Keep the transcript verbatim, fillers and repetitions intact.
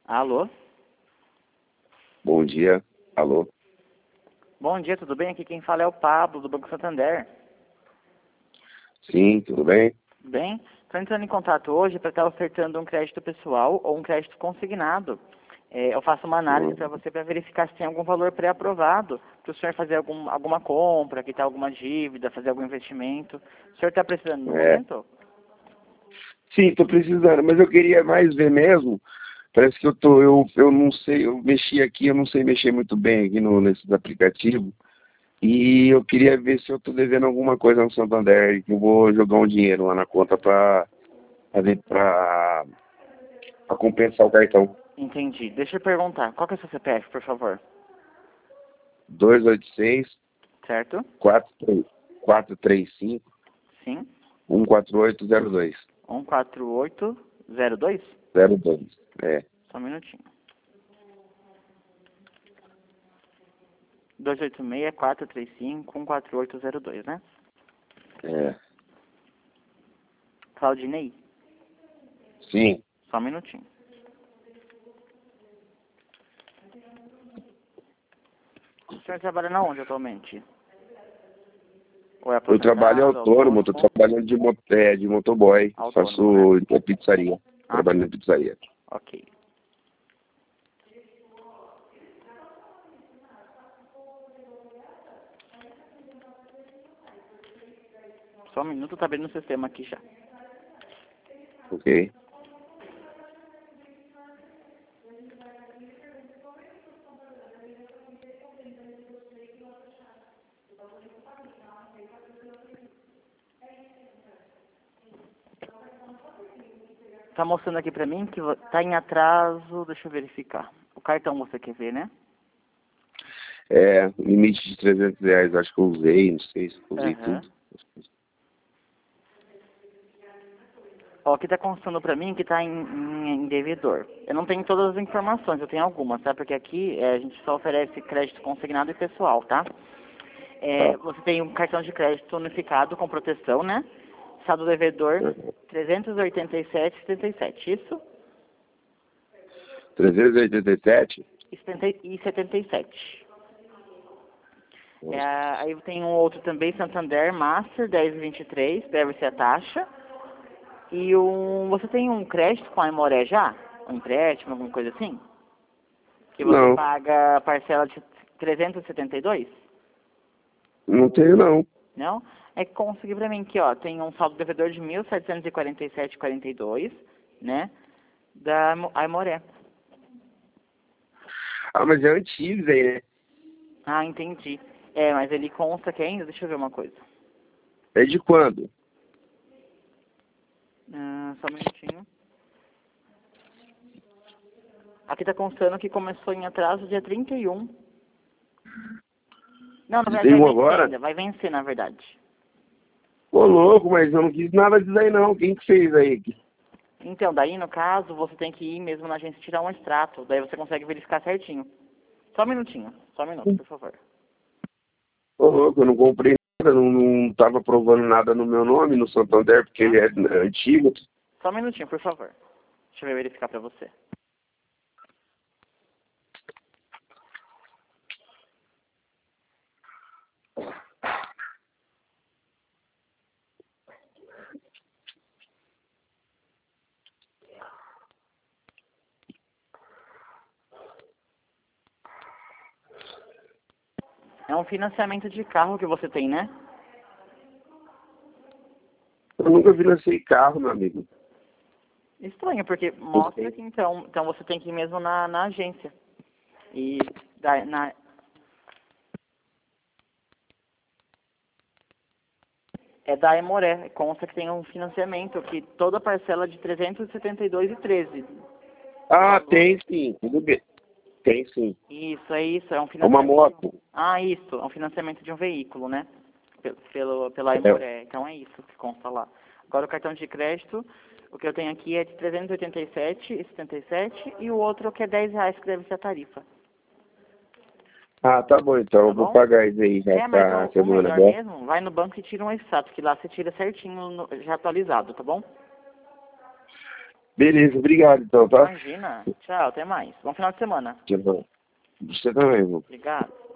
Alô? Bom dia. Alô? Bom dia, tudo bem? Aqui quem fala é o Pablo, do Banco Santander. Sim, tudo bem? Tudo bem? Estou entrando em contato hoje para estar ofertando um crédito pessoal ou um crédito consignado. É, eu faço uma análise Hum. para você para verificar se tem algum valor pré-aprovado para o senhor fazer algum, alguma compra, quitar alguma dívida, fazer algum investimento. O senhor está precisando no É. momento? Sim, tô precisando, mas eu queria mais ver mesmo. Parece que eu tô, eu, eu não sei, eu mexi aqui, eu não sei mexer muito bem aqui no, nesses aplicativos. E eu queria ver se eu tô devendo alguma coisa no Santander, que eu vou jogar um dinheiro lá na conta para fazer para compensar o cartão. Entendi. Deixa eu perguntar. Qual que é o seu C P F, por favor? dois oito seis, Certo? quatro três cinco, Sim. um quatro oito zero dois. um quatro oito zero dois? zero dois. É. Só um minutinho. dois oito seis, quatro três cinco, um quatro oito zero dois, né? É. Claudinei? Sim. Só um minutinho. O senhor trabalha na onde atualmente? Ou é Eu trabalho aposentado, autônomo, autônomo? tô trabalhando de, mo é, de motoboy, Autônomo, né? faço é, pizzaria, Ah, trabalho na pizzaria. ok. Só um minuto, tá abrindo o sistema aqui já. Ok? Tá mostrando aqui pra mim que vo- tá em atraso, deixa eu verificar. O cartão você quer ver, né? É, limite de trezentos reais, acho que eu usei, não sei se eu usei Aham. tudo. Ó, aqui tá constando pra mim que tá em, em, em devedor. Eu não tenho todas as informações, eu tenho algumas, tá? Porque aqui é, a gente só oferece crédito consignado e pessoal, tá? É, Tá. você tem um cartão de crédito unificado com proteção, né? Saldo devedor Uhum. trezentos e oitenta e sete vírgula setenta e sete, isso? trezentos e oitenta e sete? E setenta e setenta e sete. É, Nossa. aí tem um outro também, Santander Master dez e vinte e três, deve ser a taxa. E um, você tem um crédito com a Aimoré já? Um empréstimo, alguma coisa assim? Que você Não, paga a parcela de trezentos e setenta e dois? não tenho não. Não? É que consegui pra mim aqui, ó, tem um saldo devedor de mil setecentos e quarenta e sete vírgula quarenta e dois, né? Da Aimo- Aimoré. Ah, mas é antigo, aí, né? Ah, entendi. É, mas ele consta que ainda, deixa eu ver uma coisa. É de quando? Ah, só um minutinho. Aqui tá constando que começou em atraso dia trinta e um. Não, na Você verdade tem vai um vencer agora? ainda, vai vencer na verdade. Ô, louco, mas eu não quis nada disso aí não. Quem que fez aí? Então, daí no caso, você tem que ir mesmo na agência tirar um extrato, daí você consegue verificar certinho. Só um minutinho, só um minuto, por favor. Ô, louco, eu não comprei nada, não, não tava provando nada no meu nome, no Santander, porque Ah, ele é antigo. só um minutinho, por favor. Deixa eu verificar pra você. É um financiamento de carro que você tem, né? Eu nunca financei carro, meu amigo. Estranho, porque mostra que então, então você tem que ir mesmo na, na agência. E da, na, é da Emoré, consta que tem um financiamento que toda parcela de trezentos e setenta e dois vírgula treze. Ah, tem sim, tudo bem. Tem sim. Isso, é isso, é um É uma financiamento. moto. Ah, isso, é um financiamento de um veículo, né? Pelo, pelo, pela É, Emoré, então é isso que consta lá. Agora o cartão de crédito, o que eu tenho aqui é de trezentos e oitenta e sete vírgula setenta e sete e o outro que é dez reais que deve ser a tarifa, ah, tá bom então, tá eu vou bom? pagar isso aí já É, mas essa o, o semana, melhor né? mesmo, vai no banco e tira um extrato, que lá você tira certinho, no- já atualizado, tá bom? Beleza, obrigado então, tá? Imagina. Tchau, até mais. Bom final de semana. Tchau. Você também, irmão. Obrigado.